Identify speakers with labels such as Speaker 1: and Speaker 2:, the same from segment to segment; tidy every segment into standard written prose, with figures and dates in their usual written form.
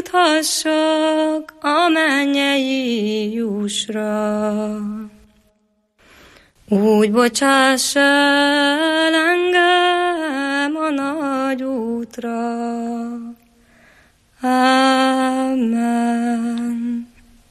Speaker 1: juthassak a mennyei jusra. Úgy bocsáss el engem a nagy útra. Amen.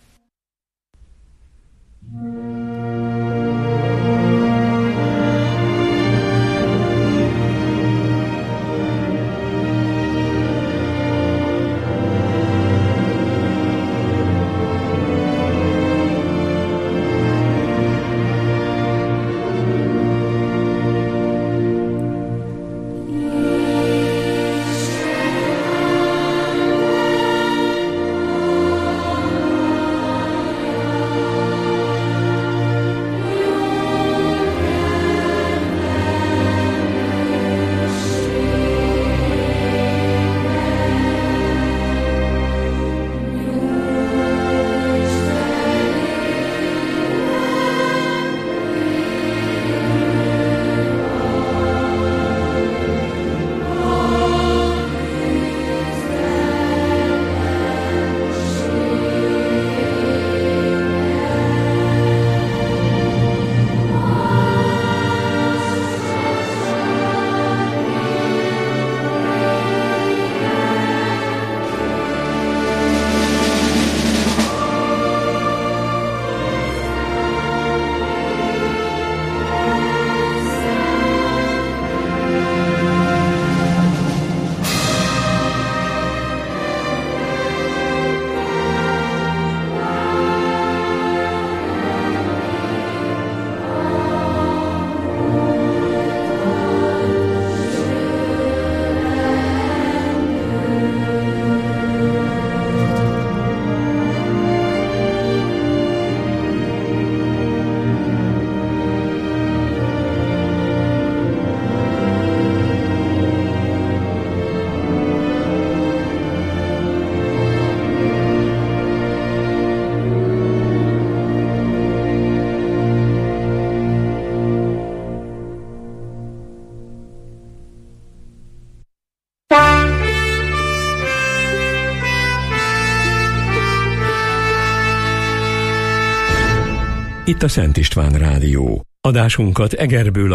Speaker 2: Itt a Szent István Rádió. Adásunkat Egerből a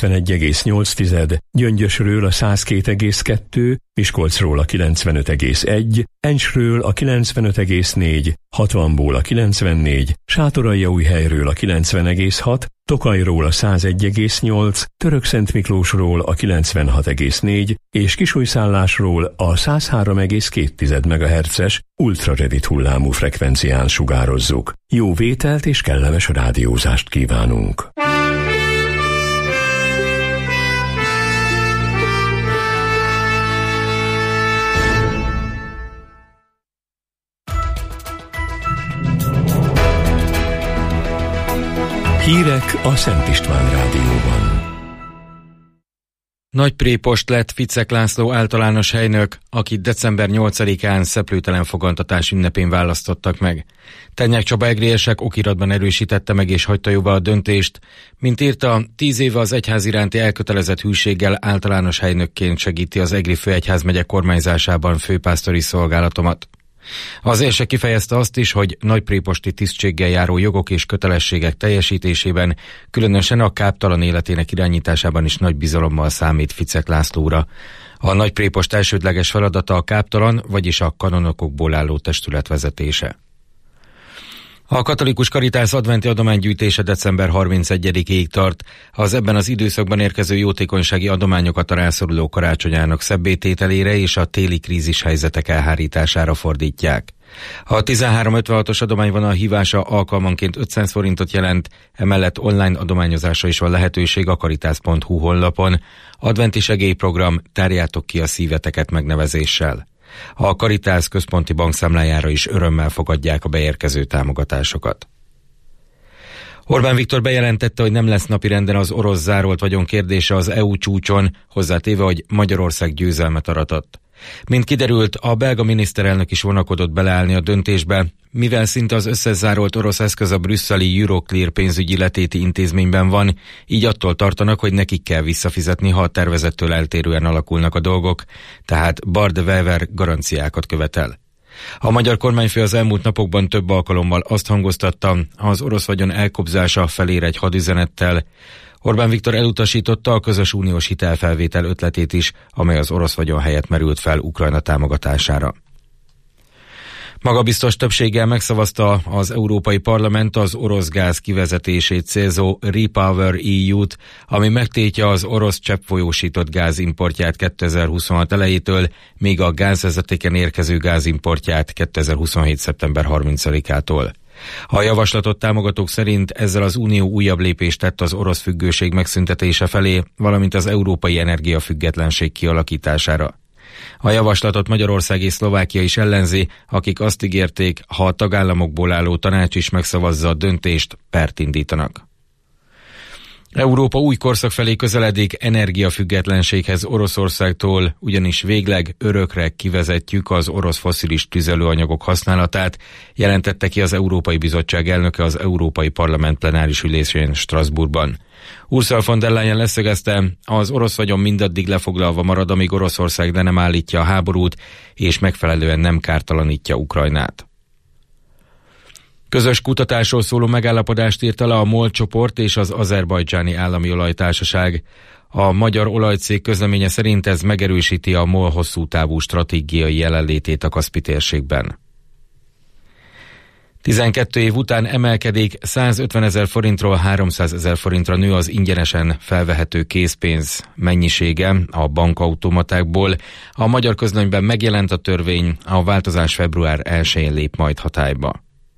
Speaker 2: 91,8, Gyöngyösről a 102,2, Miskolcról a 95,1, Encsről a 95,4, Hatvanból a 94, Sátoraljaújhelyről a 90,6, Tokajról a 101,8, Törökszentmiklósról a 96,4 és Kisújszállásról a 103,2 MHz-es ultrarövid hullámú frekvencián sugározzuk. Jó vételt és kellemes rádiózást kívánunk! Hírek a Szent István Rádióban.
Speaker 3: Nagyprépost lett Ficek László általános helynök, akit december 8-án szeplőtelen fogantatás ünnepén választottak meg. Ternyák Csaba egriesek okiratban erősítette meg és hagyta jóvá a döntést. Mint írta, 10 éve az egyház iránti elkötelezett hűséggel általános helynökként segíti az Egri főegyházmegye kormányzásában főpásztori szolgálatomat. Az érse kifejezte azt is, hogy nagypréposti tisztséggel járó jogok és kötelességek teljesítésében, különösen a káptalan életének irányításában is nagy bizalommal számít Ficek Lászlóra. A nagyprépost elsődleges feladata a káptalan, vagyis a kanonokokból álló testület vezetése. A katolikus Karitász adventi adománygyűjtése december 31-ig tart. Az ebben az időszakban érkező jótékonysági adományokat a rászoruló karácsonyának szebbétételére és a téli krízis helyzetek elhárítására fordítják. A 1356-os adományvonal hívása alkalmanként 500 forintot jelent, emellett online adományozásra is van lehetőség a karitász.hu honlapon. Adventi segélyprogram Tárjátok ki a szíveteket megnevezéssel. A Karitász központi bankszámlájára is örömmel fogadják a beérkező támogatásokat. Orbán Viktor bejelentette, hogy nem lesz napirenden az orosz zárolt vagyon kérdése az EU csúcson, hozzátéve, hogy Magyarország győzelmet aratott. Mint kiderült, a belga miniszterelnök is vonakodott beleállni a döntésbe, mivel szinte az összes zárolt orosz eszköz a brüsszeli Euroclear pénzügyi letéti intézményben van, így attól tartanak, hogy nekik kell visszafizetni, ha a tervezettől eltérően alakulnak a dolgok, tehát Bart Wever garanciákat követel. A magyar kormányfő az elmúlt napokban több alkalommal azt hangoztatta, az orosz vagyon elkobzása felér egy hadüzenettel. Orbán Viktor elutasította a közös uniós hitelfelvétel ötletét is, amely az orosz vagyon helyett merült fel Ukrajna támogatására. Magabiztos többséggel megszavazta az Európai Parlament az orosz gáz kivezetését célzó Repower EU-t, ami megtiltja az orosz cseppfolyósított gáz importját 2026 elejétől, míg a gázvezetéken érkező gázimportját 2027. szeptember 30-ától. A javaslatot támogatók szerint ezzel az Unió újabb lépést tett az orosz függőség megszüntetése felé, valamint az európai energiafüggetlenség kialakítására. A javaslatot Magyarország és Szlovákia is ellenzi, akik azt ígérték, ha a tagállamokból álló tanács is megszavazza a döntést, pert indítanak. Európa új korszak felé közeledik energiafüggetlenséghez Oroszországtól, ugyanis végleg örökre kivezetjük az orosz fosszilis tüzelőanyagok használatát, jelentette ki az Európai Bizottság elnöke az Európai Parlament plenáris ülésén Strasbourgban. Ursula von der Leyen leszögezte, az orosz vagyon mindaddig lefoglalva marad, amíg Oroszország de nem állítja a háborút, és megfelelően nem kártalanítja Ukrajnát. Közös kutatásról szóló megállapodást írt alá a MOL csoport és az Azerbajdzsáni Állami Olajtársaság. A magyar olajcég közleménye szerint ez megerősíti a MOL hosszú távú stratégiai jelenlétét a Kaszpi térségben. 12 év után emelkedik, 150 000 forintról 300 000 forintra nő az ingyenesen felvehető készpénz mennyisége a bankautomatákból. A magyar közlönyben megjelent a törvény, a változás február 1-én lép majd hatályba.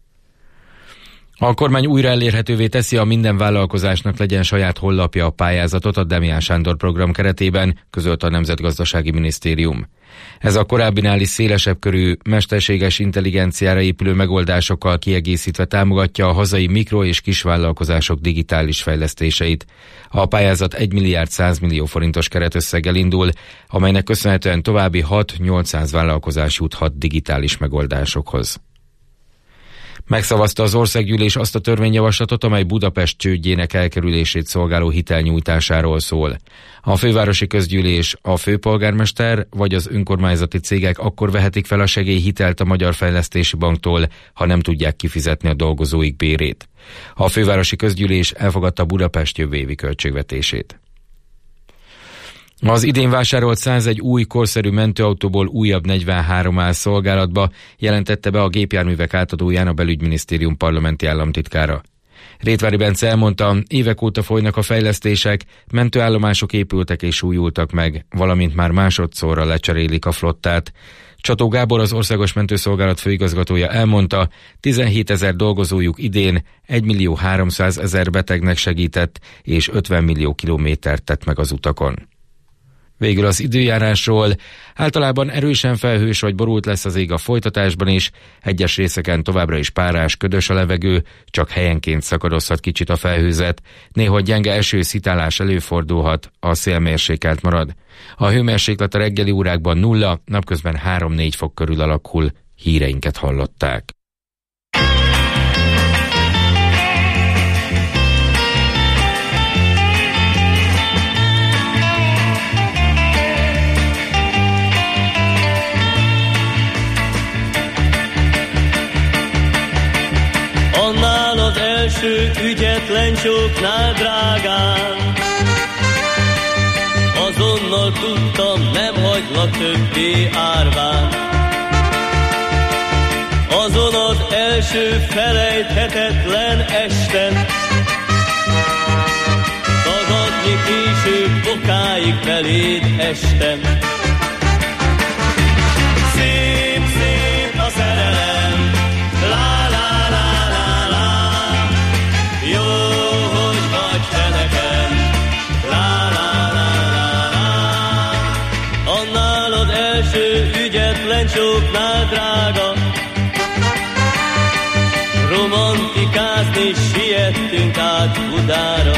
Speaker 3: A kormány újra elérhetővé teszi, a minden vállalkozásnak legyen saját honlapja a pályázatot a Demián Sándor program keretében, közölte a Nemzetgazdasági Minisztérium. Ez a korábbinál is szélesebb körű, mesterséges intelligenciára épülő megoldásokkal kiegészítve támogatja a hazai mikro- és kisvállalkozások digitális fejlesztéseit. A pályázat 1 milliárd 100 millió forintos keretösszeggel indul, amelynek köszönhetően további 6-800 vállalkozás juthat digitális megoldásokhoz. Megszavazta az országgyűlés azt a törvényjavaslatot, amely Budapest csődjének elkerülését szolgáló hitelnyújtásáról szól. A fővárosi közgyűlés, a főpolgármester vagy az önkormányzati cégek akkor vehetik fel a segélyhitelt a Magyar Fejlesztési Banktól, ha nem tudják kifizetni a dolgozóik bérét. A fővárosi közgyűlés elfogadta Budapest jövő évi költségvetését. Az idén vásárolt 101 új korszerű mentőautóból újabb 43 áll szolgálatba, jelentette be a gépjárművek átadóján a Belügyminisztérium parlamenti államtitkára. Rétvári Bence elmondta, évek óta folynak a fejlesztések, mentőállomások épültek és újultak meg, valamint már másodszorra lecserélik a flottát. Csató Gábor, az Országos Mentőszolgálat főigazgatója elmondta, 17 000 dolgozójuk idén 1 millió 300 000 betegnek segített, és 50 millió kilométert tett meg az utakon. Végül az időjárásról. Általában erősen felhős vagy borult lesz az ég a folytatásban is, egyes részeken továbbra is párás, ködös a levegő, csak helyenként szakadozhat kicsit a felhőzet, néha gyenge esőszitálás előfordulhat, a szél mérsékelt marad. A hőmérséklet a reggeli órákban 0, napközben 3-4 fok körül alakul. Híreinket hallották.
Speaker 4: Annál az első ügyetlen csóknál, drágám, azonnal tudtam, nem hagylak többé árván. Azon az első felejthetetlen esten, tagadni később bokáig beléd estem. Szép, szép a szerelem, lá, lá, lá, lá, lá. Jó, hogy vagy te nekem, lá, lá, lá, lá, lá. Annál az első ügyetlen csóknál, drága, romantikázni siettünk át Budára.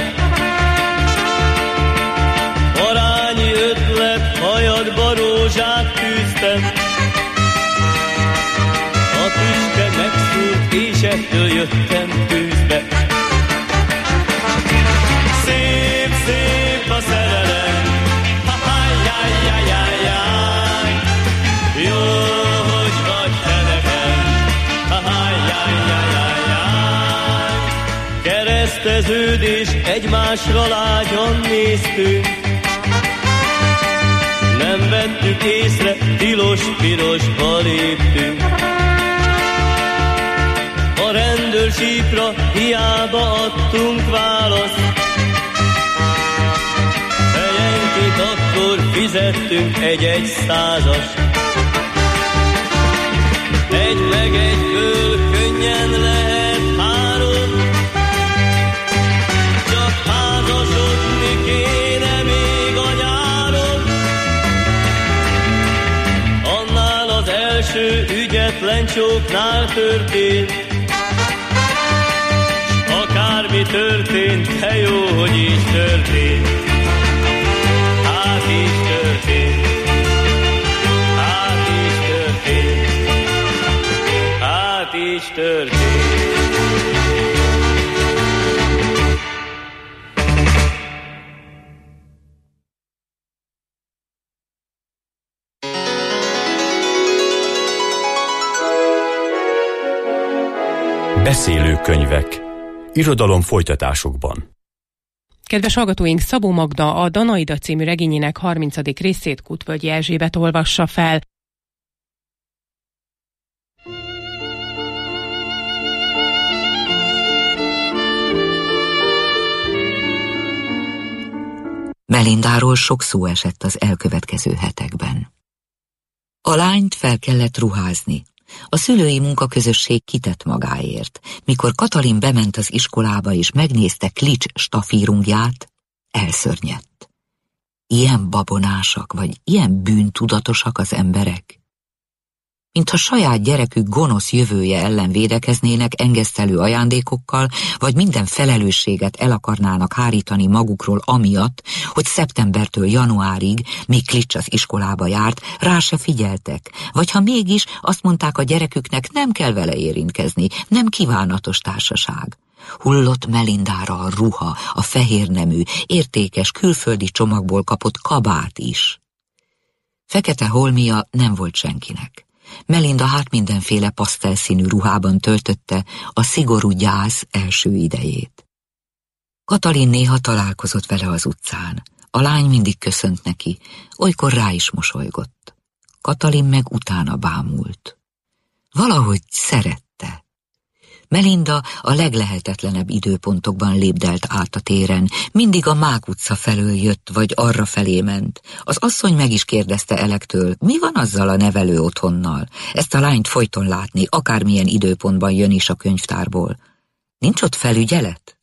Speaker 4: Parányi ötlet, hajadba rózsát tűztem, a tüske megszúrt, és ettől jöttem tűzbe. Szép, szép a szerelem, ha-ha-jaj-jaj-jaj-jaj. Jó, hogy vagy te Szerveződés, egymásra lágyan néztünk. Nem vettük észre, tilos-pirosba léptünk. A rendőrsíkra hiába adtunk választ. Fejenként akkor fizettünk egy százast. Egy meg egyből könnyen lehet három, csak házasodni kéne még a nyáron. Annál az első ügyetlen csóknál történt, s akármi történt, de jó, hogy így történt. Hát így történt. Így történt.
Speaker 5: Beszélőkönyvek. Irodalom folytatásokban.
Speaker 6: Kedves hallgatóink, Szabó Magda a Danaida című regényének 30. részét Kutvölgyi Erzsébet olvassa fel.
Speaker 7: Melindáról sok szó esett az elkövetkező hetekben. A lányt fel kellett ruházni. A szülői munkaközösség kitett magáért. Mikor Katalin bement az iskolába és megnézte Klics stafírungját, elszörnyedt. Ilyen babonásak, vagy ilyen bűntudatosak az emberek? Mintha saját gyerekük gonosz jövője ellen védekeznének engesztelő ajándékokkal, vagy minden felelősséget el akarnának hárítani magukról amiatt, hogy szeptembertől januárig, míg Klics az iskolába járt, rá se figyeltek, vagy ha mégis azt mondták a gyereküknek, nem kell vele érintkezni, nem kívánatos társaság. Hullott Melindára a ruha, a fehérnemű, értékes külföldi csomagból kapott kabát is. Fekete holmia nem volt senkinek. Melinda hát mindenféle pasztelszínű ruhában töltötte a szigorú gyász első idejét. Katalin néha találkozott vele az utcán. A lány mindig köszönt neki, olykor rá is mosolygott. Katalin meg utána bámult. Valahogy szerette. Melinda a leglehetetlenebb időpontokban lépdelt át a téren, mindig a Mák utca felől jött, vagy arra felé ment. Az asszony meg is kérdezte Elektől, mi van azzal a nevelő otthonnal? Ezt a lányt folyton látni, akármilyen időpontban jön is a könyvtárból. Nincs ott felügyelet?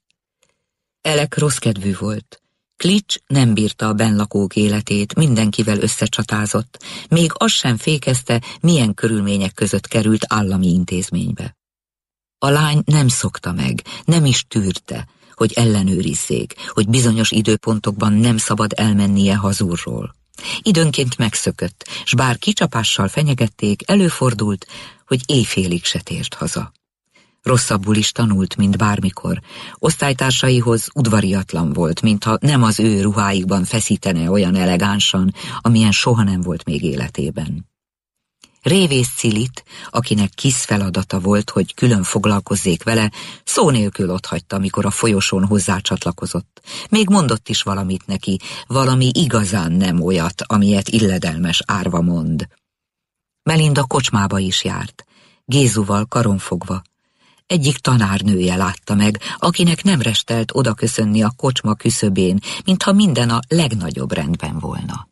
Speaker 7: Elek rosszkedvű volt. Klics nem bírta a bennlakók életét, mindenkivel összecsatázott, még az sem fékezte, milyen körülmények között került állami intézménybe. A lány nem szokta meg, nem is tűrte, hogy ellenőrizzék, hogy bizonyos időpontokban nem szabad elmennie hazúrról. Időnként megszökött, s bár kicsapással fenyegették, előfordult, hogy éjfélig se tért haza. Rosszabbul is tanult, mint bármikor. Osztálytársaihoz udvariatlan volt, mintha nem az ő ruháikban feszítene olyan elegánsan, amilyen soha nem volt még életében. Révész Cilit, akinek kis feladata volt, hogy külön foglalkozzék vele, szó nélkül otthagyta, amikor a folyosón hozzácsatlakozott. Még mondott is valamit neki, valami igazán nem olyat, amilyet illedelmes árva mond. Melinda kocsmába is járt, Gézuval karonfogva. Egyik tanárnője látta meg, akinek nem restelt odaköszönni a kocsma küszöbén, mintha minden a legnagyobb rendben volna.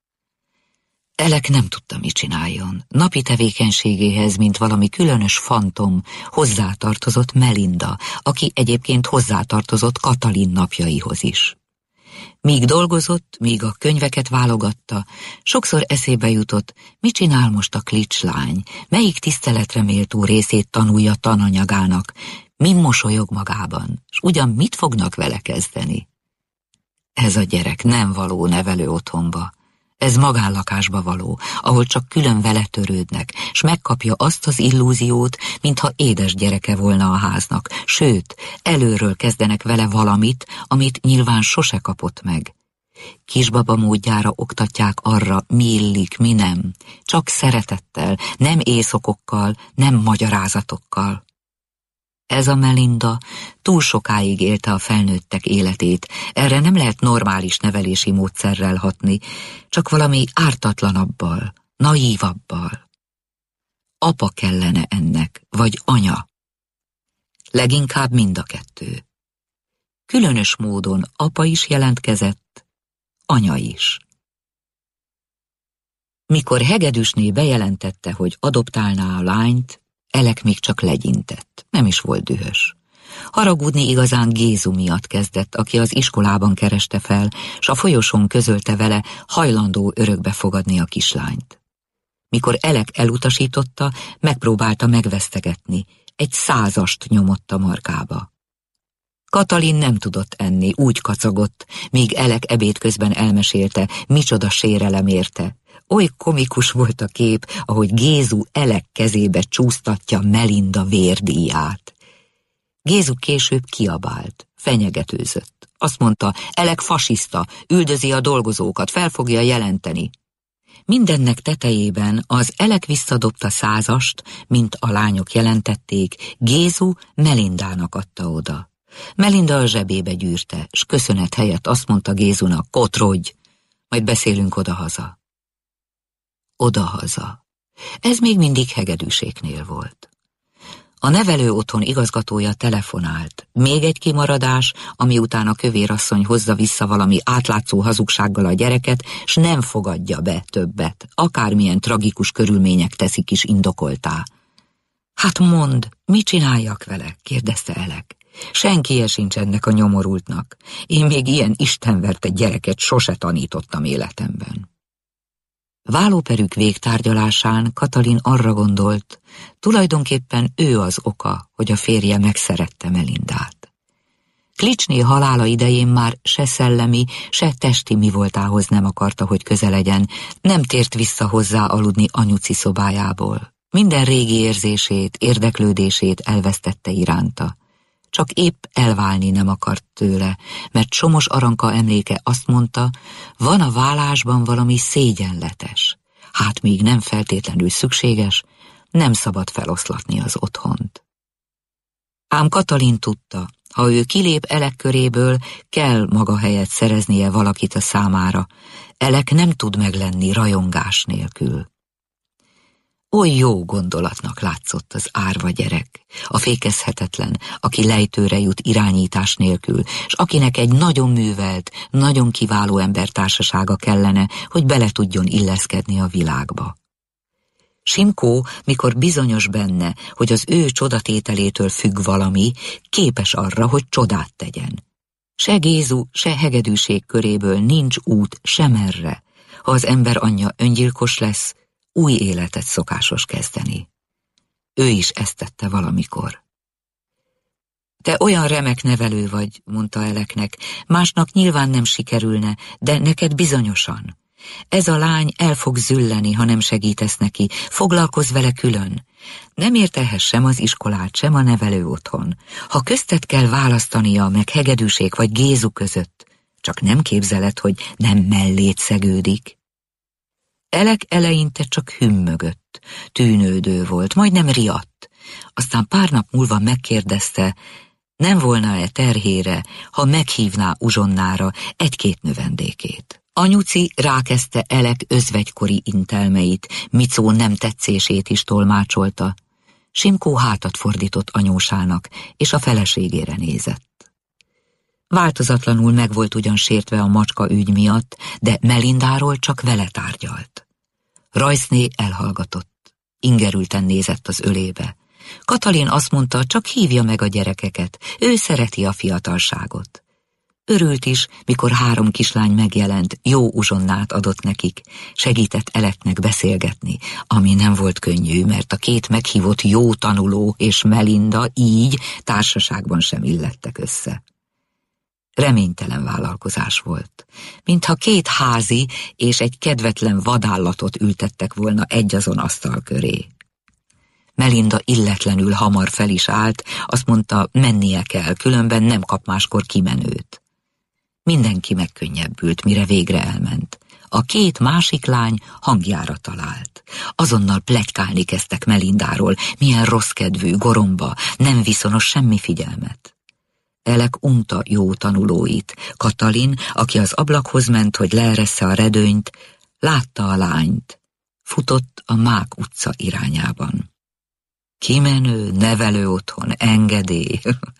Speaker 7: Elek nem tudta, mit csináljon. Napi tevékenységéhez, mint valami különös fantom, hozzátartozott Melinda, aki egyébként hozzátartozott Katalin napjaihoz is. Míg dolgozott, míg a könyveket válogatta, sokszor eszébe jutott, mit csinál most a Klics lány, melyik tiszteletre méltó részét tanulja tananyagának, min mosolyog magában, s ugyan mit fognak vele kezdeni. Ez a gyerek nem való nevelő otthonba. Ez magánlakásba való, ahol csak külön vele törődnek, s megkapja azt az illúziót, mintha édes gyereke volna a háznak, sőt, előről kezdenek vele valamit, amit nyilván sose kapott meg. Kisbaba módjára oktatják arra, mi illik, mi nem, csak szeretettel, nem észokokkal, nem magyarázatokkal. Ez a Melinda túl sokáig élte a felnőttek életét, erre nem lehet normális nevelési módszerrel hatni, csak valami ártatlanabbal, naívabbal. Apa kellene ennek, vagy anya. Leginkább mind a kettő. Különös módon apa is jelentkezett, anya is. Mikor Hegedűsné bejelentette, hogy adoptálná a lányt, Elek még csak legyintett, nem is volt dühös. Haragudni igazán Gézu miatt kezdett, aki az iskolában kereste fel, s a folyosón közölte vele, hajlandó örökbe fogadni a kislányt. Mikor Elek elutasította, megpróbálta megvesztegetni, egy 100-ast nyomott a markába. Katalin nem tudott enni, úgy kacagott, míg Elek ebéd közben elmesélte, micsoda sérelem érte. Oly komikus volt a kép, ahogy Gézu Elek kezébe csúsztatja Melinda vérdíját. Gézu később kiabált, fenyegetőzött. Azt mondta, Elek fasiszta, üldözi a dolgozókat, fel fogja jelenteni. Mindennek tetejében az Elek visszadobta 100-ast, mint a lányok jelentették, Gézu Melindának adta oda. Melinda a zsebébe gyűrte, s köszönet helyett azt mondta Gézunak, kotrodj, majd beszélünk odahaza. Odahaza. Ez még mindig Hegedűséknél volt. A nevelő otthon igazgatója telefonált. Még egy kimaradás, ami után a kövérasszony hozza vissza valami átlátszó hazugsággal a gyereket, s nem fogadja be többet, akármilyen tragikus körülmények teszik is indokoltá. Hát mondd, mit csináljak vele? Kérdezte Elek. Senkije sincs ennek a nyomorultnak. Én még ilyen istenverte gyereket sose tanítottam életemben. Vállóperük végtárgyalásán Katalin arra gondolt, tulajdonképpen ő az oka, hogy a férje megszerette Melindát. Klicsné halála idején már se szellemi, se testi mivoltához nem akarta, hogy köze legyen, nem tért vissza hozzá aludni anyuci szobájából. Minden régi érzését, érdeklődését elvesztette iránta. Csak épp elválni nem akart tőle, mert Somos Aranka emléke azt mondta, van a válásban valami szégyenletes. Hát még nem feltétlenül szükséges, nem szabad feloszlatni az otthont. Ám Katalin tudta, ha ő kilép Elek köréből, kell maga helyet szereznie valakit a számára. Elek nem tud meglenni rajongás nélkül. Oly jó gondolatnak látszott az árva gyerek, a fékezhetetlen, aki lejtőre jut irányítás nélkül, s akinek egy nagyon művelt, nagyon kiváló ember társasága kellene, hogy bele tudjon illeszkedni a világba. Simkó, mikor bizonyos benne, hogy az ő csodatételétől függ valami, képes arra, hogy csodát tegyen. Se Gézu, se Hegedűség köréből nincs út semerre. Ha az ember anyja öngyilkos lesz, új életet szokásos kezdeni. Ő is ezt tette valamikor. Te olyan remek nevelő vagy, mondta Eleknek, másnak nyilván nem sikerülne, de neked bizonyosan. Ez a lány el fog zülleni, ha nem segítesz neki, foglalkozz vele külön. Nem ért ehhez sem az iskolát, sem a nevelő otthon. Ha köztet kell választania meg Hegedűség vagy Gézu között, csak nem képzeled, hogy nem mellét szegődik. Elek eleinte csak hümmögött, tűnődő volt, majdnem riadt. Aztán pár nap múlva megkérdezte, nem volna-e terhére, ha meghívná uzsonnára egy-két növendékét. Anyuci rákezdte Elek özvegykori intelmeit, Micó nem tetszését is tolmácsolta. Simkó hátat fordított anyósának, és a feleségére nézett. Változatlanul meg volt ugyan sértve a macska ügy miatt, de Melindáról csak vele tárgyalt. Rajszné elhallgatott, ingerülten nézett az ölébe. Katalin azt mondta, csak hívja meg a gyerekeket, ő szereti a fiatalságot. Örült is, mikor 3 kislány megjelent, jó uzsonnát adott nekik, segített Eleknek beszélgetni, ami nem volt könnyű, mert a 2 meghívott jó tanuló és Melinda így társaságban sem illettek össze. Reménytelen vállalkozás volt, mintha 2 házi és egy kedvetlen vadállatot ültettek volna egyazon asztal köré. Melinda illetlenül hamar fel is állt, azt mondta, mennie kell, különben nem kap máskor kimenőt. Mindenki megkönnyebbült, mire végre elment. A két másik lány hangjára talált. Azonnal pletykálni kezdtek Melindáról, milyen rosszkedvű, goromba, nem viszonos semmi figyelmet. Elek unta jó tanulóit. Katalin, aki az ablakhoz ment, hogy leeressze a redőnyt, látta a lányt. Futott a Mák utca irányában. Kimenő, nevelő otthon, engedély,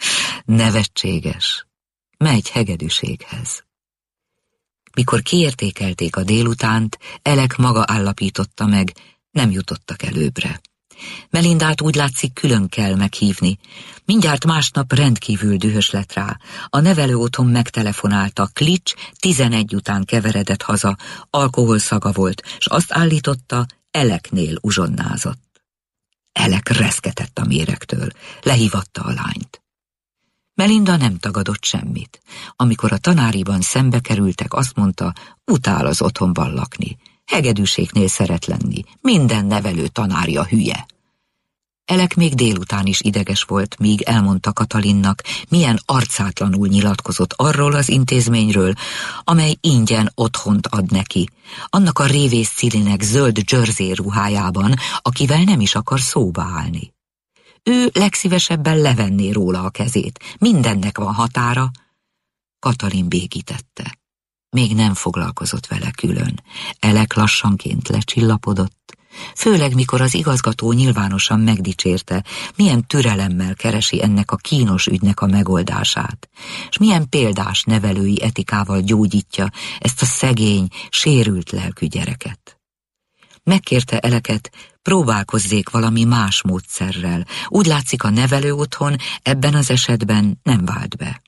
Speaker 7: nevetséges. Megy hegedűséghez. Mikor kiértékelték a délutánt, Elek maga állapította meg, nem jutottak előbbre. Melindát úgy látszik külön kell meghívni. Mindjárt másnap rendkívül dühös lett rá. A nevelő otthon megtelefonálta, Klitsch 11 után keveredett haza, alkoholszaga volt, s azt állította, Eleknél uzsonnázott. Elek reszketett a méregtől, lehívatta a lányt. Melinda nem tagadott semmit. Amikor a tanáriban szembe kerültek, azt mondta, utál az otthonban lakni. Hegedűségnél szeret lenni, minden nevelő tanárja hülye. Elek még délután is ideges volt, míg elmondta Katalinnak, milyen arcátlanul nyilatkozott arról az intézményről, amely ingyen otthont ad neki, annak a révész Cilinek zöld jersey ruhájában, akivel nem is akar szóba állni. Ő legszívesebben levenné róla a kezét, mindennek van határa. Katalin békítette. Még nem foglalkozott vele külön. Elek lassanként lecsillapodott, főleg mikor az igazgató nyilvánosan megdicsérte, milyen türelemmel keresi ennek a kínos ügynek a megoldását, és milyen példás nevelői etikával gyógyítja ezt a szegény, sérült lelkű gyereket. Megkérte Eleket, próbálkozzék valami más módszerrel. Úgy látszik, a nevelő otthon ebben az esetben nem vált be.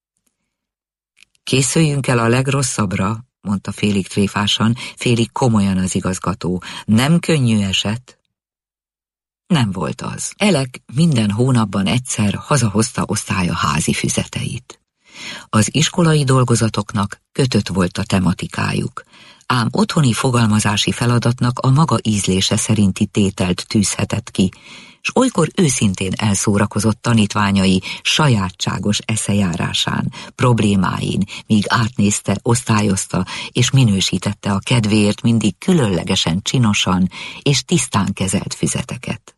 Speaker 7: Készüljünk el a legrosszabbra, mondta félig tréfásan, félig komolyan az igazgató. Nem könnyű eset. Nem volt az. Elek minden hónapban egyszer hazahozta osztálya házi füzeteit. Az iskolai dolgozatoknak kötött volt a tematikájuk, ám otthoni fogalmazási feladatnak a maga ízlése szerinti tételt tűzhetett ki, s olykor őszintén elszórakozott tanítványai sajátságos eszejárásán, problémáin, míg átnézte, osztályozta és minősítette a kedvéért mindig különlegesen csinosan és tisztán kezelt füzeteket.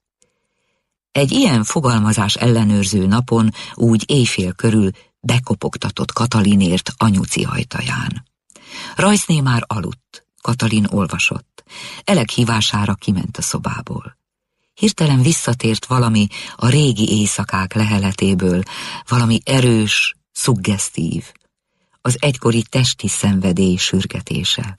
Speaker 7: Egy ilyen fogalmazás ellenőrző napon úgy éjfél körül bekopogtatott Katalinért anyuci ajtaján. Rajszné már aludt, Katalin olvasott. Elek hívására kiment a szobából. Hirtelen visszatért valami a régi éjszakák leheletéből, valami erős, szuggesztív, az egykori testi szenvedély sürgetése.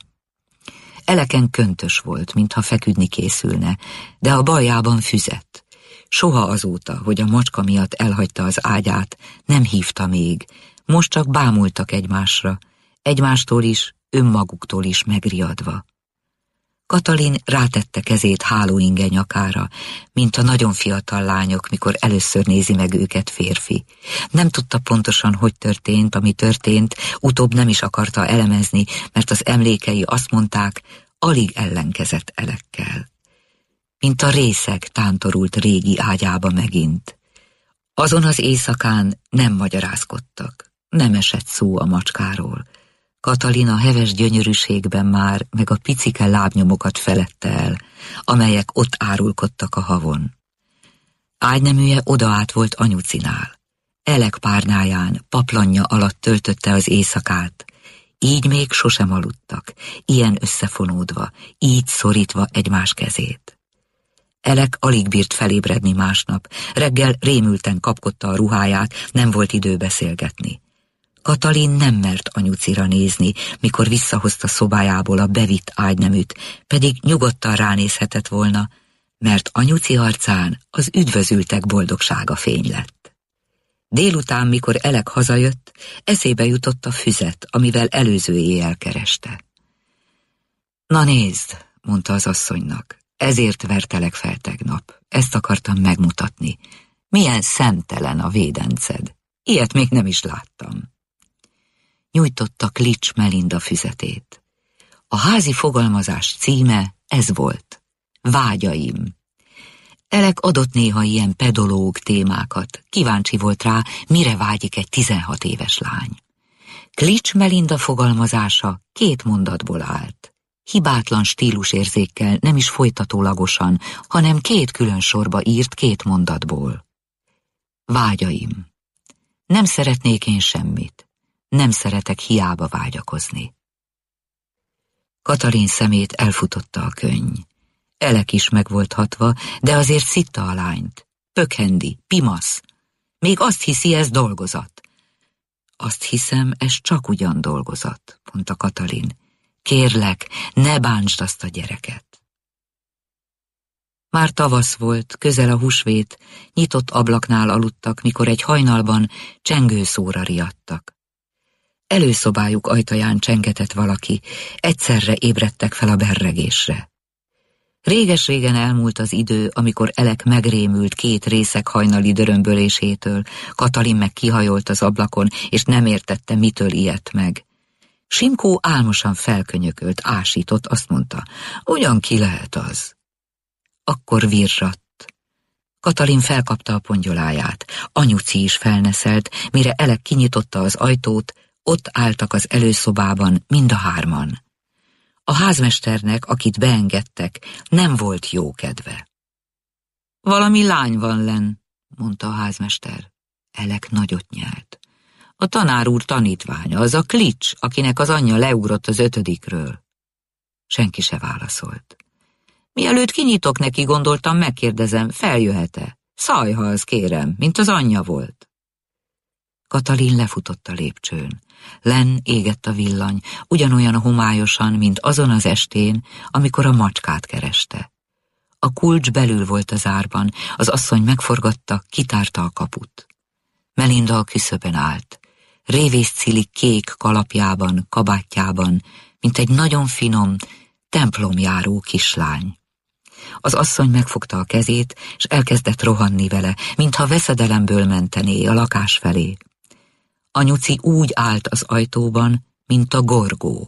Speaker 7: Eleken köntös volt, mintha feküdni készülne, de a baljában füzet. Soha azóta, hogy a macska miatt elhagyta az ágyát, nem hívta még, most csak bámultak egymásra, egymástól is, önmaguktól is megriadva. Katalin rátette kezét hálóinge nyakára, mint a nagyon fiatal lányok, mikor először nézi meg őket férfi. Nem tudta pontosan, hogy történt, ami történt, utóbb nem is akarta elemezni, mert az emlékei azt mondták, alig ellenkezett Elekkel. Mint a részeg tántorult régi ágyába megint. Azon az éjszakán nem magyarázkodtak, nem esett szó a macskáról. Katalin a heves gyönyörűségben már meg a picike lábnyomokat felette el, amelyek ott árulkodtak a havon. Ágyneműje odaát volt anyucinál. Elek párnáján, paplanja alatt töltötte az éjszakát. Így még sosem aludtak, ilyen összefonódva, így szorítva egymás kezét. Elek alig bírt felébredni másnap, reggel rémülten kapkodta a ruháját, nem volt idő beszélgetni. Katalin nem mert anyucira nézni, mikor visszahozta szobájából a bevitt ágyneműt, pedig nyugodtan ránézhetett volna, mert anyuci arcán az üdvözültek boldogsága fény lett. Délután, mikor Elek hazajött, eszébe jutott a füzet, amivel előző éjjel kereste. Na nézd, mondta az asszonynak, ezért vertelek fel tegnap, ezt akartam megmutatni. Milyen szemtelen a védenced, ilyet még nem is láttam. Nyújtotta Klitsch Melinda füzetét. A házi fogalmazás címe ez volt, Vágyaim. Elek adott néha ilyen pedológ témákat, kíváncsi volt rá, mire vágyik egy 16 éves lány. Klitsch Melinda fogalmazása 2 mondatból állt. hibátlan stílusérzékkel, nem is folytatólagosan, hanem 2 külön sorba írt 2 mondatból. Vágyaim. Nem szeretnék én semmit. Nem szeretek hiába vágyakozni. Katalin szemét elfutotta a könny. Elek is meg volt hatva, de azért szitta a lányt. Pökhendi, pimasz. Még azt hiszi, ez dolgozat. Azt hiszem, ez csak ugyan dolgozat, mondta Katalin. Kérlek, ne bántsd azt a gyereket. Már tavasz volt, közel a húsvét, nyitott ablaknál aludtak, mikor egy hajnalban csengőszóra riadtak. Előszobájuk ajtaján csengetett valaki, egyszerre ébredtek fel a berregésre. Réges-régen elmúlt az idő, amikor Elek megrémült 2 részeg hajnali dörömbölésétől, Katalin meg kihajolt az ablakon, és nem értette, mitől ijedt meg. Simkó álmosan felkönyökölt, ásított, azt mondta, ugyan ki lehet az? Akkor virradt. Katalin felkapta a pongyoláját, anyuci is felneszelt, mire Elek kinyitotta az ajtót, ott álltak az előszobában mind a 3-an. A házmesternek, akit beengedtek, nem volt jó kedve. Valami lány van lenn, mondta a házmester. Elek nagyot nyelt. A tanár úr tanítványa, az a Klics, akinek az anyja leugrott az 5-ről. Senki se válaszolt. Mielőtt kinyitok neki, gondoltam, megkérdezem, feljöhet-e? Szajhaz, kérem, mint az anyja volt. Katalin lefutott a lépcsőn. Lenn égett a villany, ugyanolyan homályosan, mint azon az estén, amikor a macskát kereste. A kulcs belül volt az árban, az asszony megforgatta, kitárta a kaput. Melinda a küszöbön állt, révészcili kék kalapjában, kabátjában, mint egy nagyon finom, templomjáró kislány. Az asszony megfogta a kezét, és elkezdett rohanni vele, mintha veszedelemből mentené a lakás felé. Anyuci úgy állt az ajtóban, mint a gorgó.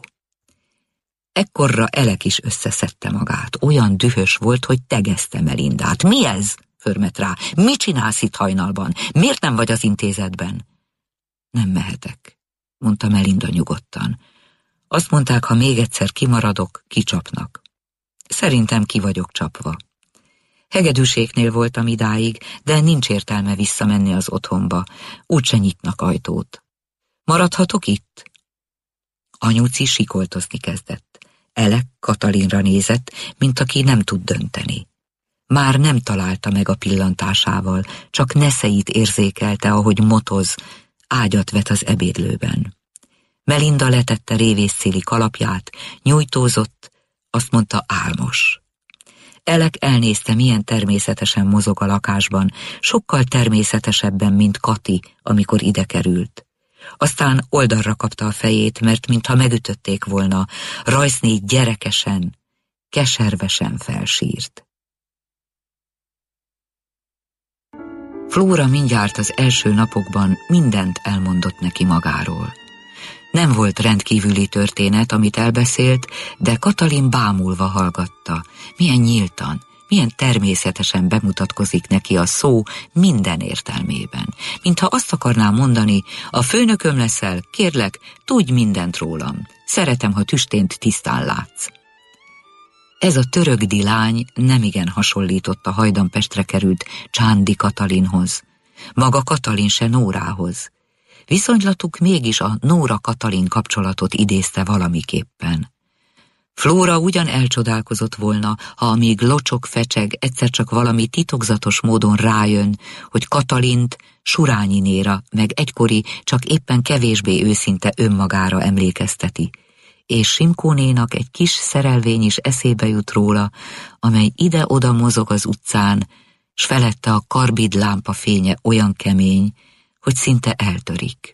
Speaker 7: Ekkorra Elek is összeszedte magát, olyan dühös volt, hogy tegezte Melindát. Mi ez? Förmet rá. Mit csinálsz itt hajnalban? Miért nem vagy az intézetben? Nem mehetek, mondta Melinda nyugodtan. Azt mondták, ha még egyszer kimaradok, kicsapnak. Szerintem ki vagyok csapva. Hegedűségnél voltam idáig, de nincs értelme visszamenni az otthonba. Úgyse nyitnak ajtót. Maradhatok itt? Anyuci sikoltozni kezdett. Elek Katalinra nézett, mint aki nem tud dönteni. Már nem találta meg a pillantásával, csak neszeit érzékelte, ahogy motoz, ágyat vet az ebédlőben. Melinda letette révészcéli kalapját, nyújtózott, azt mondta, álmos. Elek elnézte, milyen természetesen mozog a lakásban, sokkal természetesebben, mint Kati, amikor ide került. Aztán oldalra kapta a fejét, mert mintha megütötték volna, Rajszné gyerekesen, keservesen felsírt. Flóra mindjárt az első napokban mindent elmondott neki magáról. Nem volt rendkívüli történet, amit elbeszélt, de Katalin bámulva hallgatta. Milyen nyíltan, milyen természetesen bemutatkozik neki a szó minden értelmében. Mintha azt akarná mondani, a főnököm leszel, kérlek, tudj mindent rólam. Szeretem, ha tüstént tisztán látsz. Ez a törökdi lány nemigen hasonlított a Hajdanpestre került Csándi Katalinhoz. Maga Katalin se Nórához. Viszonylatuk mégis a Nóra-Katalin kapcsolatot idézte valamiképpen. Flóra ugyan elcsodálkozott volna, ha amíg locsog-fecseg egyszer csak valami titokzatos módon rájön, hogy Katalint Surányinéra, meg egykori, csak éppen kevésbé őszinte önmagára emlékezteti, és Simkónénak egy kis szerelvény is eszébe jut róla, amely ide-oda mozog az utcán, s felette a karbid lámpa fénye olyan kemény, hogy szinte eltörik.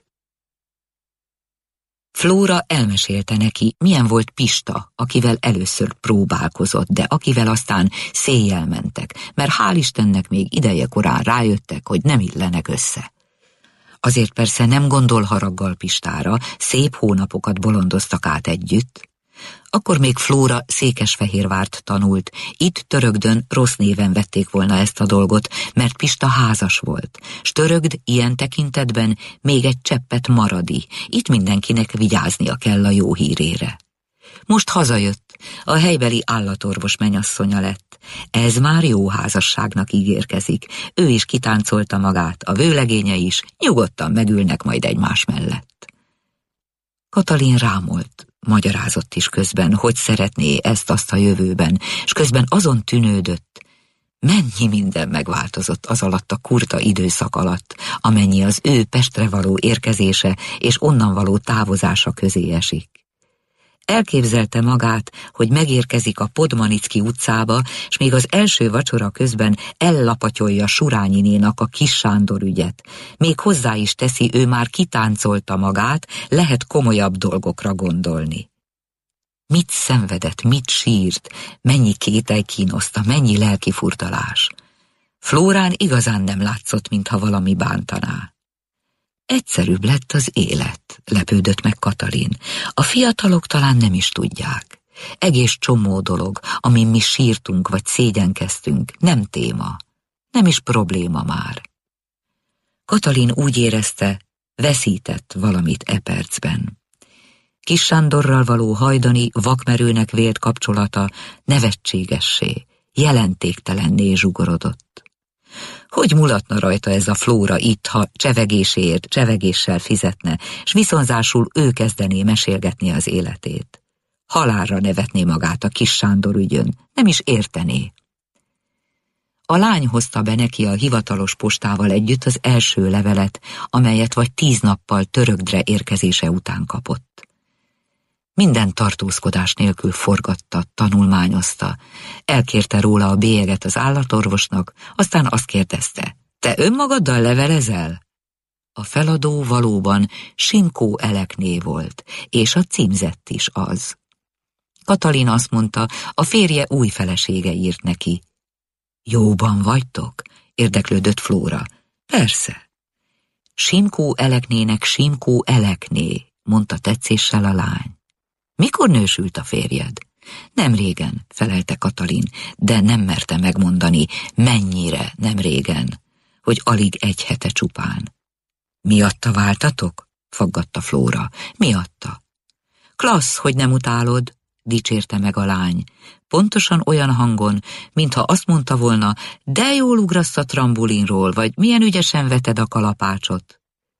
Speaker 7: Flóra elmesélte neki, milyen volt Pista, akivel először próbálkozott, de akivel aztán széjjel mentek, mert hál' Istennek még idejekorán rájöttek, hogy nem illenek össze. Azért persze nem gondol haraggal Pistára, szép hónapokat bolondoztak át együtt. Akkor még Flóra Székesfehérvárt tanult, itt Törökdön rossz néven vették volna ezt a dolgot, mert Pista házas volt, s Törökd ilyen tekintetben még egy cseppet maradi, itt mindenkinek vigyáznia kell a jó hírére. Most hazajött, a helybeli állatorvos menyasszonya lett. Ez már jó házasságnak ígérkezik. Ő is kitáncolta magát, a vőlegénye is, nyugodtan megülnek majd egymás mellett. Katalin rámolt, magyarázott is közben, hogy szeretné ezt-azt a jövőben, és közben azon tűnődött, mennyi minden megváltozott az alatt a kurta időszak alatt, amennyi az ő Pestre való érkezése és onnan való távozása közé esik. Elképzelte magát, hogy megérkezik a Podmanicki utcába, s még az első vacsora közben ellapatyolja Surányinénak a Kis Sándor ügyet. Még hozzá is teszi, ő már kitáncolta magát, lehet komolyabb dolgokra gondolni. Mit szenvedett, mit sírt, mennyi kételj kínoszta, mennyi lelkifurdalás. Flórán igazán nem látszott, mintha valami bántaná. Egyszerűbb lett az élet, lepődött meg Katalin. A fiatalok talán nem is tudják. Egész csomó dolog, amin mi sírtunk vagy szégyenkeztünk, nem téma, nem is probléma már. Katalin úgy érezte, veszített valamit e percben. Kis Sándorral való hajdani, vakmerőnek vélt kapcsolata nevetségessé, jelentéktelenné zsugorodott. Hogy mulatna rajta ez a Flóra itt, ha csevegéséért csevegéssel fizetne, s viszonzásul ő kezdené mesélgetni az életét. Halálra nevetné magát a Kis Sándor ügyön, nem is értené. A lány hozta be neki a hivatalos postával együtt az első levelet, amelyet vagy 10 nappal Törökdre érkezése után kapott. Minden tartózkodás nélkül forgatta, tanulmányozta. Elkérte róla a bélyeget az állatorvosnak, aztán azt kérdezte, te önmagaddal levelezel? A feladó valóban Simkó Elekné volt, és a címzett is az. Katalin azt mondta, a férje új felesége írt neki. Jóban vagytok? Érdeklődött Flóra. Persze. Simkó Eleknének Simkó Elekné, mondta tetszéssel a lány. Mikor nősült a férjed? Nem régen, felelte Katalin, de nem merte megmondani, mennyire nem régen, hogy alig 1 hete csupán. Miatta váltatok? Faggatta Flóra. Miatta? Klassz, hogy nem utálod, dicsérte meg a lány. Pontosan olyan hangon, mintha azt mondta volna, de jól ugrasz a trambulinról, vagy milyen ügyesen veted a kalapácsot.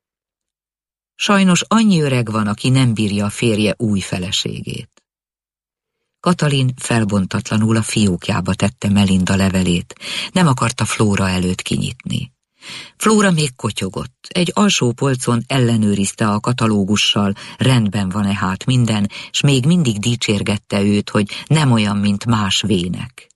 Speaker 7: Sajnos annyi öreg van, aki nem bírja a férje új feleségét. Katalin felbontatlanul a fiókjába tette Melinda levelét, nem akarta Flóra előtt kinyitni. Flóra még kotyogott, egy alsó polcon ellenőrizte a katalógussal, rendben van-e hát minden, s még mindig dicsérgette őt, hogy nem olyan, mint más vének.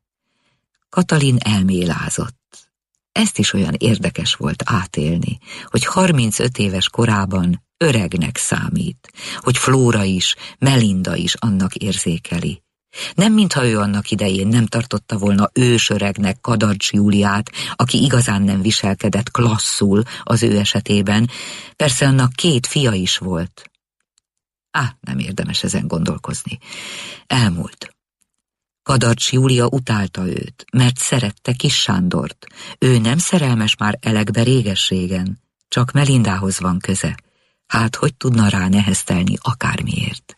Speaker 7: Katalin elmélázott. Ezt is olyan érdekes volt átélni, hogy 35 éves korában öregnek számít, hogy Flóra is, Melinda is annak érzékeli. Nem mintha ő annak idején nem tartotta volna ősöregnek Kadarcs Júliát, aki igazán nem viselkedett klasszul az ő esetében, persze annak 2 fia is volt. Nem érdemes ezen gondolkozni. Elmúlt. Kadarcs Júlia utálta őt, mert szerette Kis Sándort. Ő nem szerelmes már Elekbe réges-régen, csak Melindához van köze. Hát hogy tudna rá neheztelni akármiért?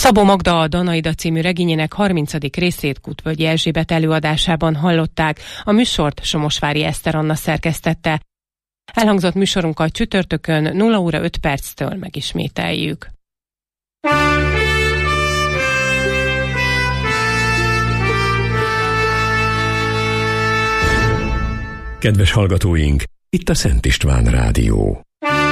Speaker 6: Szabó Magda a Danaida című regényének 30. részét Kutvölgyi Erzsébet előadásában hallották. A műsort Somosvári Eszter Anna szerkesztette. Elhangzott műsorunkat csütörtökön 0 óra 5 perctől megismételjük.
Speaker 2: Kedves hallgatóink, itt a Szent István Rádió.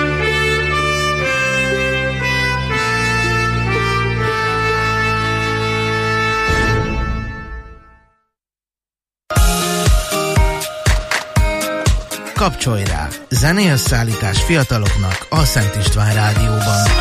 Speaker 8: Kapcsolj rá! Zenéösszállítás fiataloknak a Szent István Rádióban.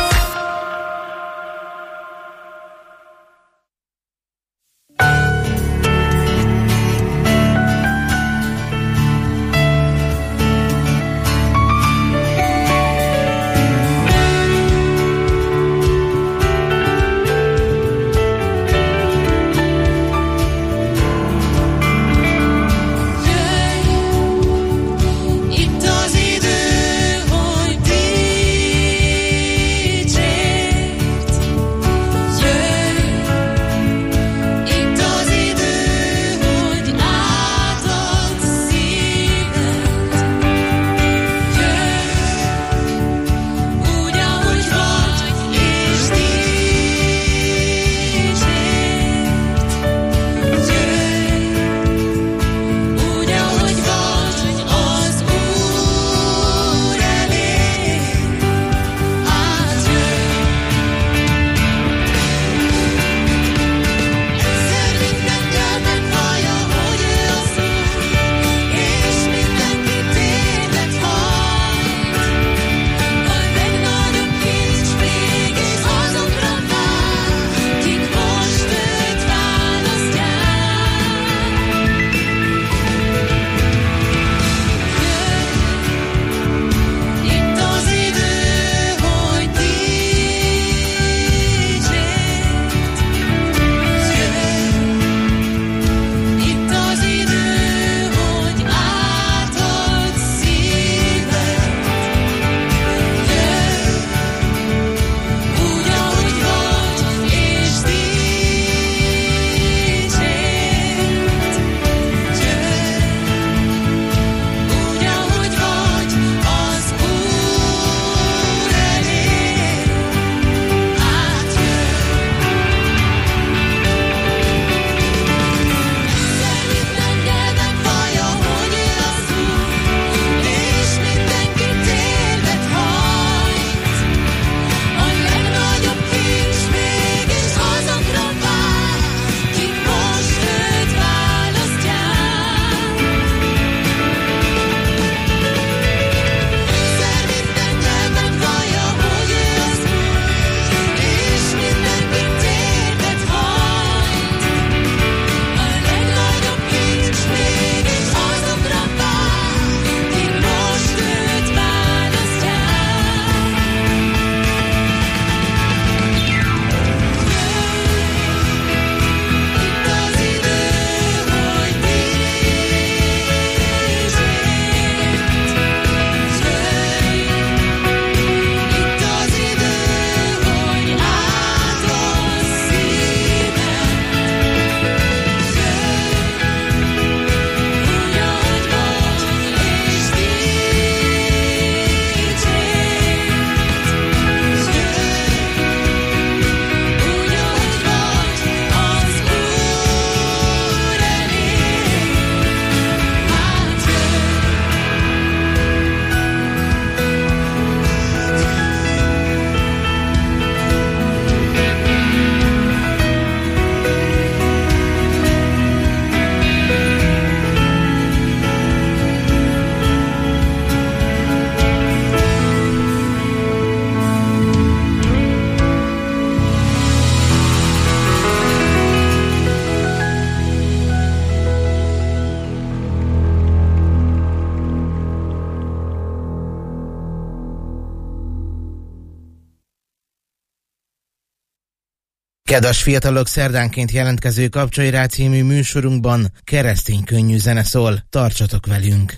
Speaker 8: Kedves fiatalok, szerdánként jelentkező Kapcsolj rá című műsorunkban keresztény könnyű zene szól. Tartsatok velünk!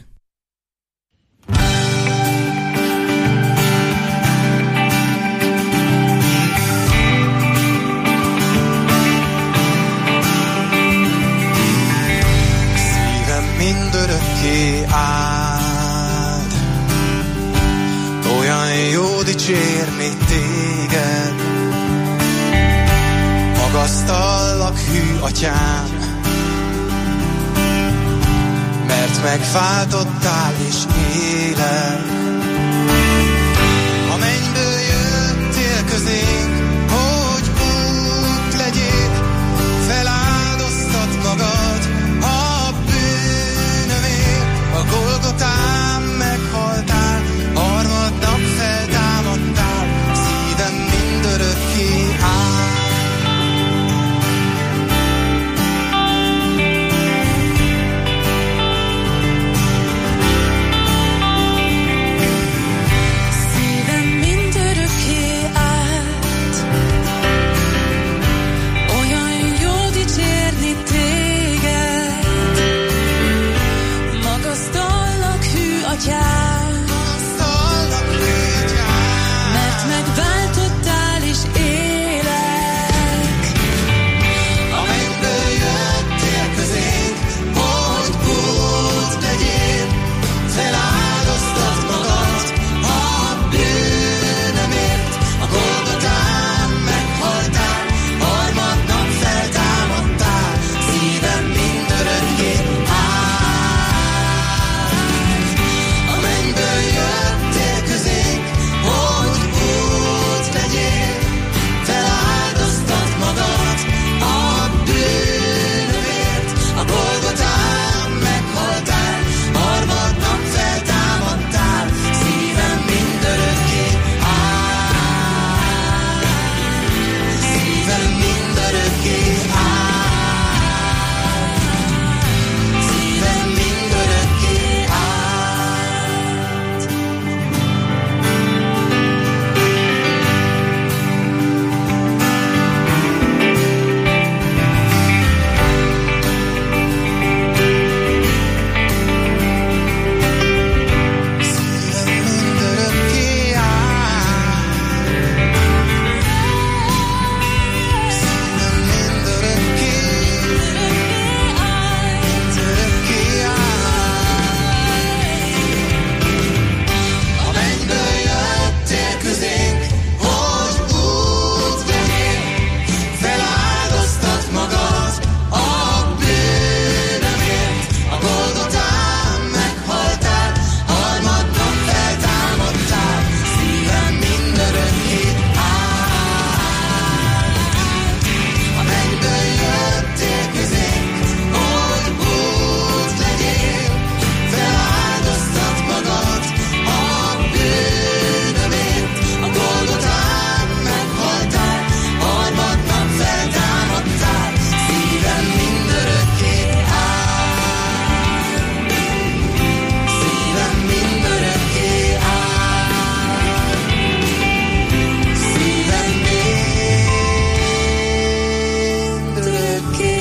Speaker 9: dicsérni téged. Magasztallak, hű atyám, mert megváltottál és élek. A mennyből jöttél közénk, hogy út legyél, feláldoztad magad a bűnömért. A Golgotán meghaltál, harmadnap feltámadtál, szívem mindörökké áll.
Speaker 10: Mert megváltottál és élek.
Speaker 9: A mennyből jöttél közénk, hogy út legyél, feláldoztad magad a bűnömért. A Golgotán meghaltál, harmadnap feltámadtál, szívem mindörökké áll. A mennyből jöttél közénk, hogy út legyél, feláldoztad magad a bűnömért. A Golgotán meghaltál, harmadnap feltámadtál, szívem mindörökké áll. Szívem mindörökké áll. Szívem mindörökké áll. A mennyből jöttél közénk, hogy út legyél, feláldoztad magad a bűnömért. A Golgotán meghaltál, harmadnap feltámadtál, szívem mindörökké áll. A mennyből jöttél közénk, hogy út legyél, feláldoztad magad a bűnömért. A Golgotán meghaltál, harmadnap feltámadtál, szívem mindörökké áll. Szívem mindörökké áll. Szívem mindörökké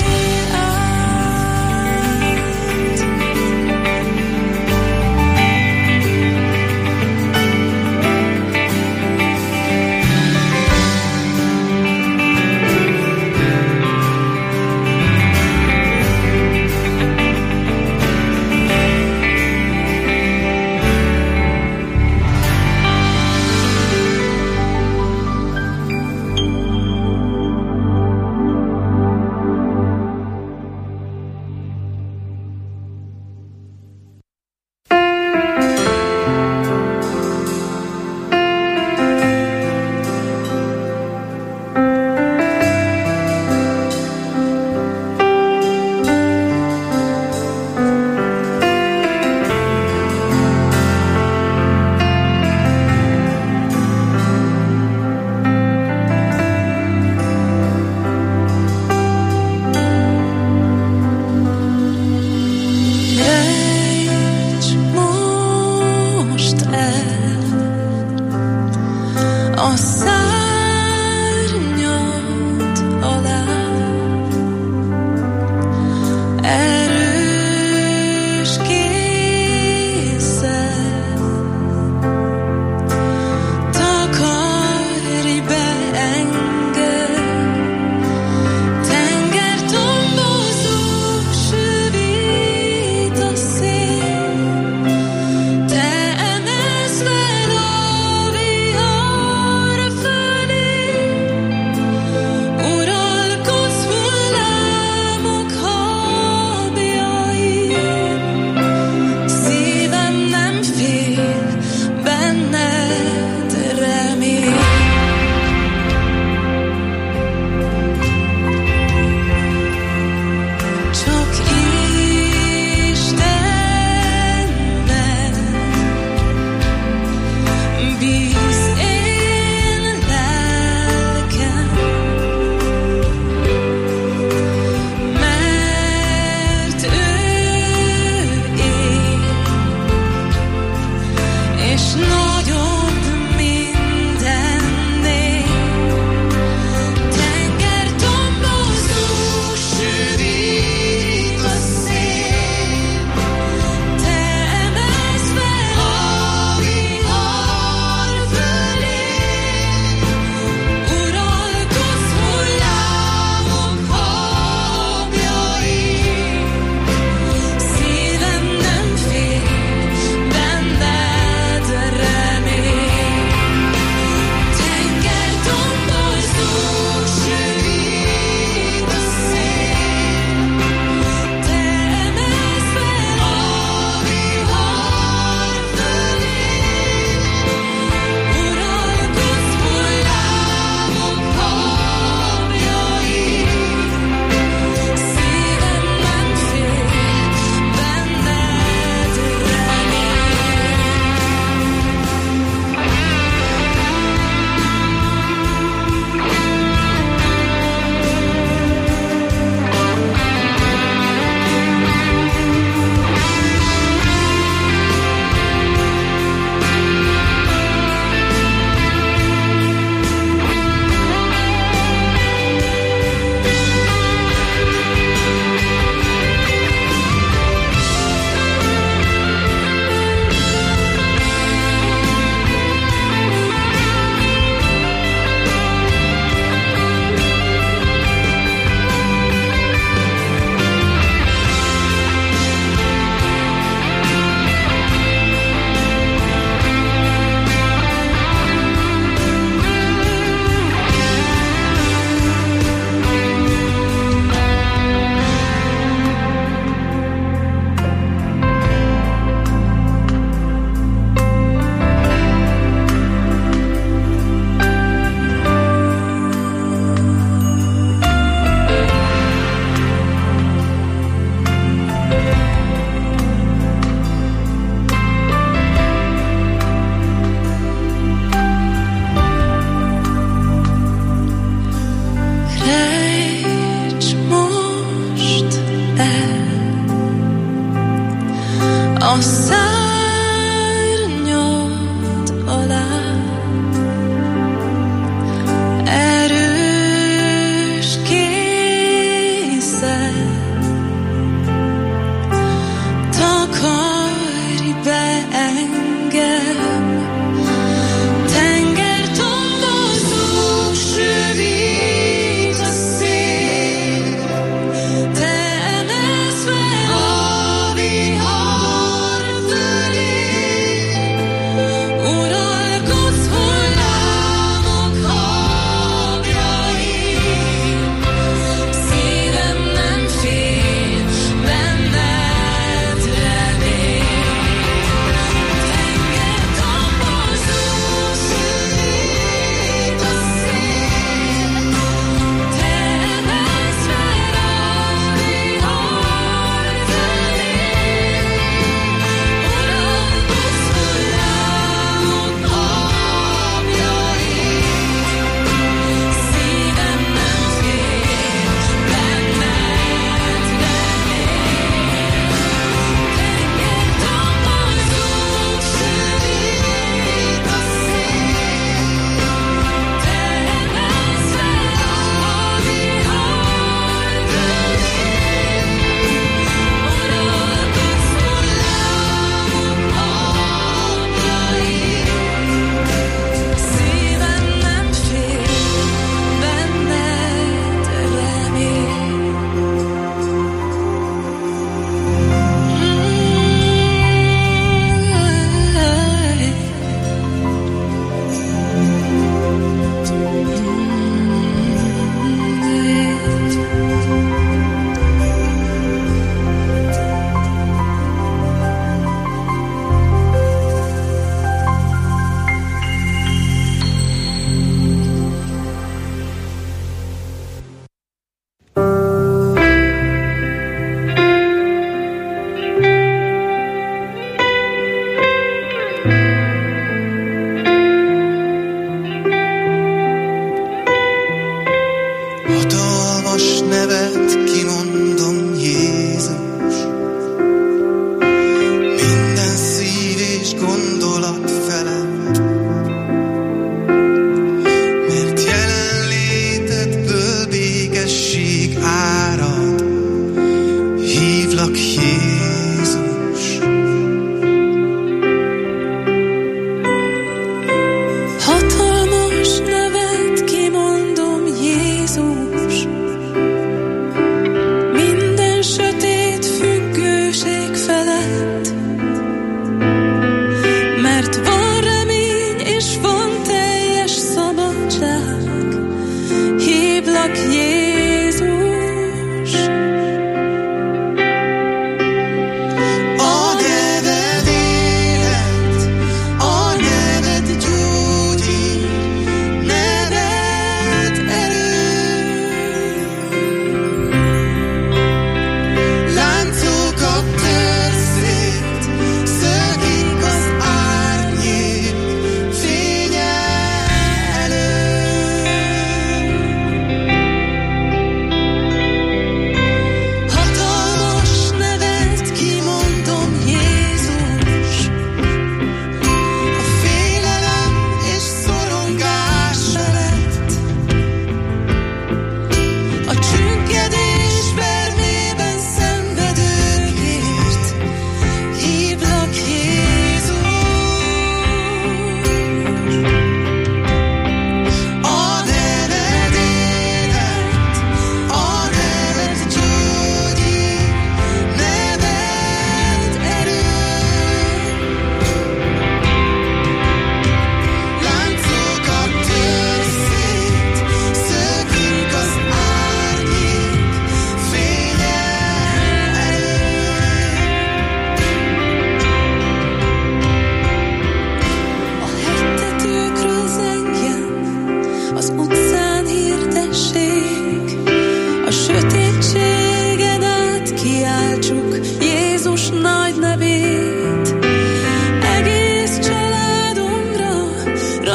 Speaker 10: te emelsz fel a vihar.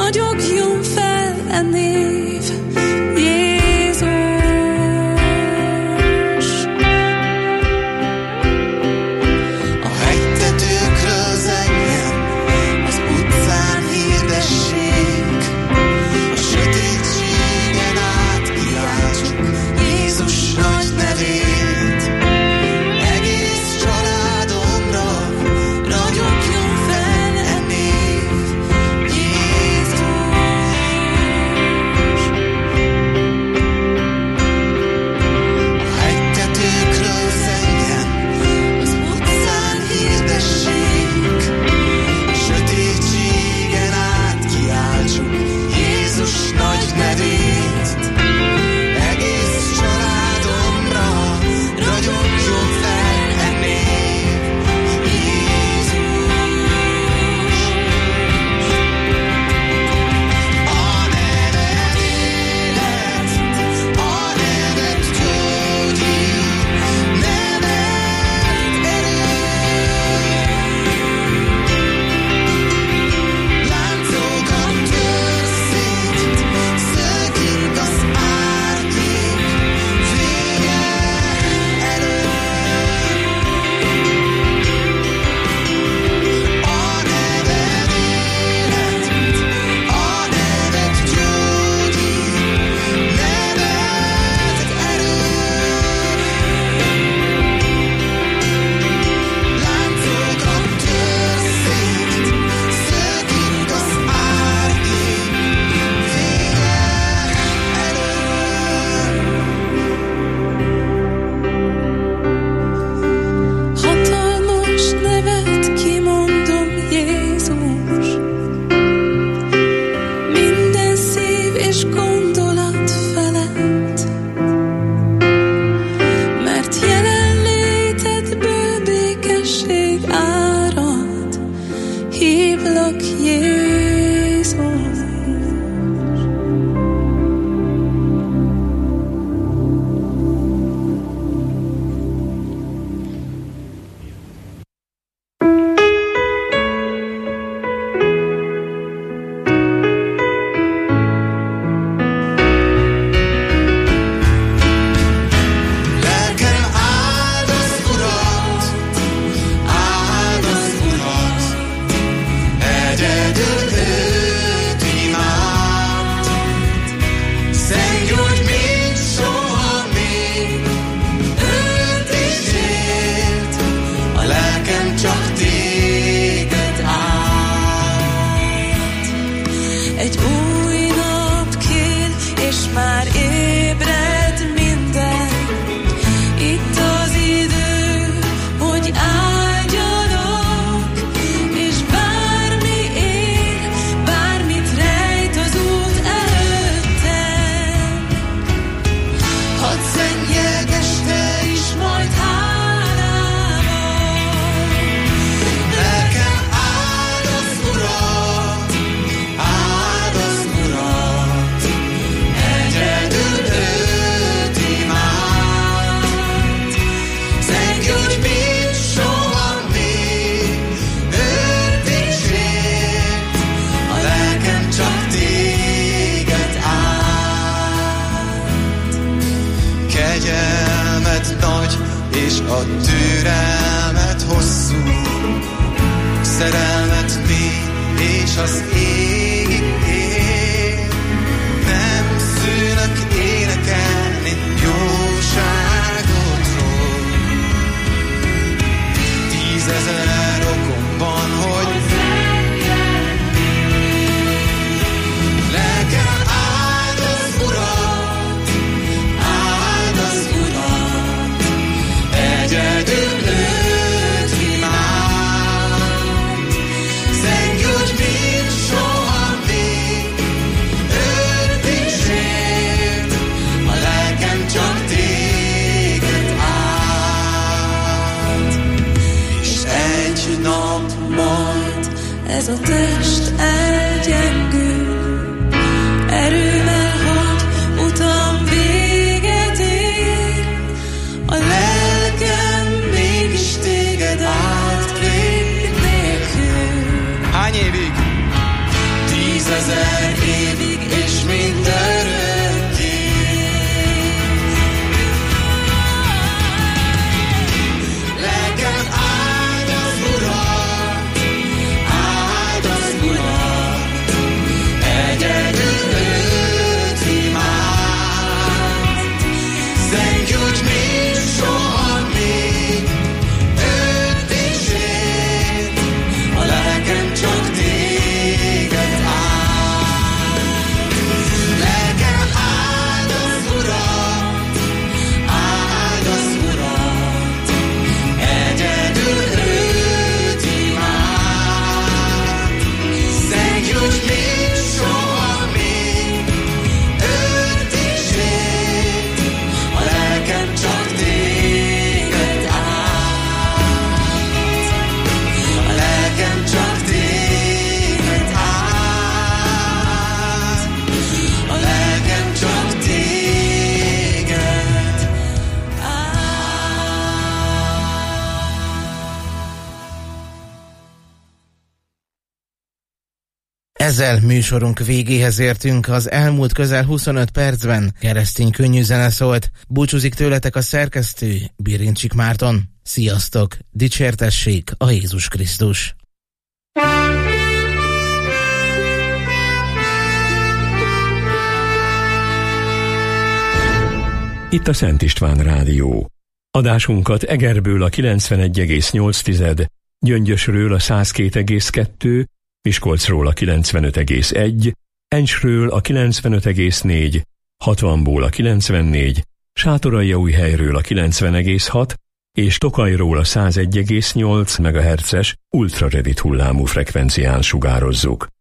Speaker 10: ragyogjon fel e név, Jézus.
Speaker 9: A hegytetőkről zengjen, az utcán hirdessék, a sötétségen át kiáltsuk Jézus nagy nevét. Egész családomra ragyogjon fel e név, Jézus. A hegytetőkről zengjen, az utcán hirdessék, a sötétségen át kiáltsuk Jézus nagy nevét. Egész családomra ragyogjon fel e név, Jézus. A neved élet, a neved gyógyít, neved erő. Láncokat tör szét, szökünk az árnyék vége elől. A neved élet, a neved gyógyít, neved erő. Láncokat tör szét, szökünk az árnyék vége elől.
Speaker 10: Hatalmas nevet kimondom, Jézus. Minden szív és gondolat felett, mert jelenlétedből békesség árad, hívlak, Jézus.
Speaker 9: Lelkem áldozz Urat, áldozz Urat, egyedül őt imád. Szentgyógy, mint soha még, őt is ért, a lelkem csak téged áld.
Speaker 10: Egy új nap kél, és már ébred minden. Itt az idő, hogy áldjalak, és bármi ér, bármit rejt az út előttem.
Speaker 9: Hadd zengjeges te is majd hálával. Lelkem áldozz Urat, áldozz Urat, egyedül őt imád. Szentgyógy, mint soha még, őt is ért, a lelkem csak téged áld. Kegyelmed nagy, és a türelmed hosszú, szerelmet mély, és az égig ér. Nem szűnök énekelni jóságodról. 10 000 okom van, hogy lelkem áldozz Urat, áldozz Urat, egyedül őt imád. Szentgyógy, mint soha még, őt is ért, a lelkem csak téged áld. És egy nap majd
Speaker 10: Ez a test elgyengül, erővel hagy utam véget ér. A lelkem mégis téged átkép nélkül.
Speaker 9: Hány évig? 10 000
Speaker 8: Ezzel műsorunk végéhez értünk, az elmúlt közel 25 percben keresztény könnyű zene szólt. Búcsúzik tőletek a szerkesztő, Birincsik Márton. Sziasztok, dicsértessék a Jézus Krisztus!
Speaker 2: Itt a Szent István Rádió. Adásunkat Egerből a 91,8, Gyöngyösről a 102,2, Miskolcról a 95,1, Encsről a 95,4, 60-ból a 94, Sátoraljaújhelyről a 90,6 és Tokajról a 101,8 MHz-es ultraredit hullámú frekvencián sugározzuk.